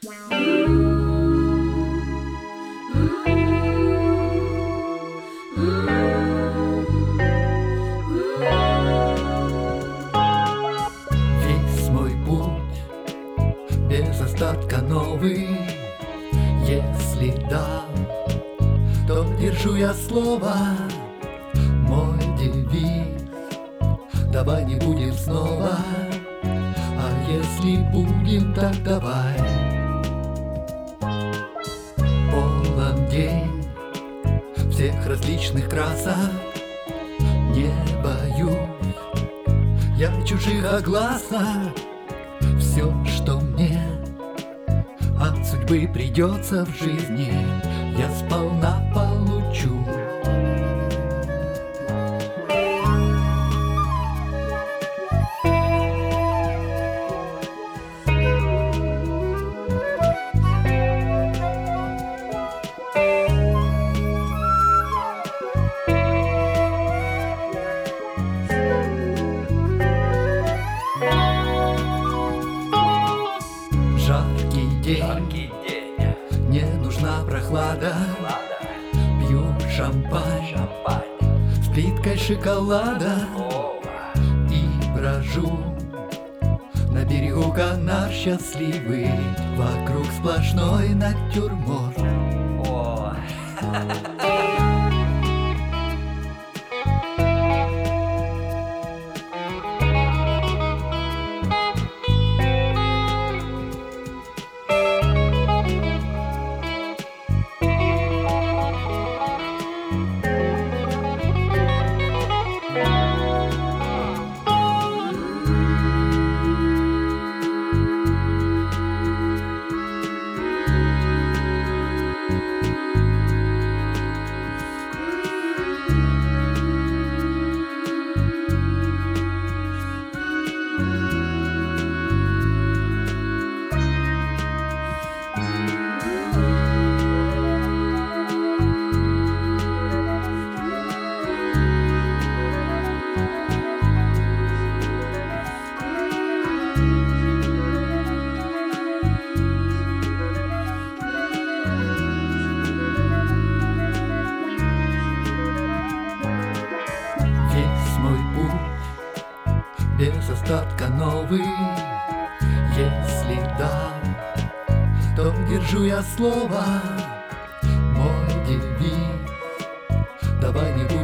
Весь мой путь без остатка новый. Если да, то держу я слово. Мой девиз: давай не будем снова. А если будем, так давай. Полон день всех различных красок. Не боюсь я чужих огласок. Все, что мне от судьбы придется в жизни, я сполна получу. Жаркий день, не нужна прохлада. Пью шампань с плиткой шоколада и брожу на берегу канар счастливый. Вокруг сплошной натюрморт. Мой путь без остатка новый. Если да, то держу я слово. Мой девиз: давай не будем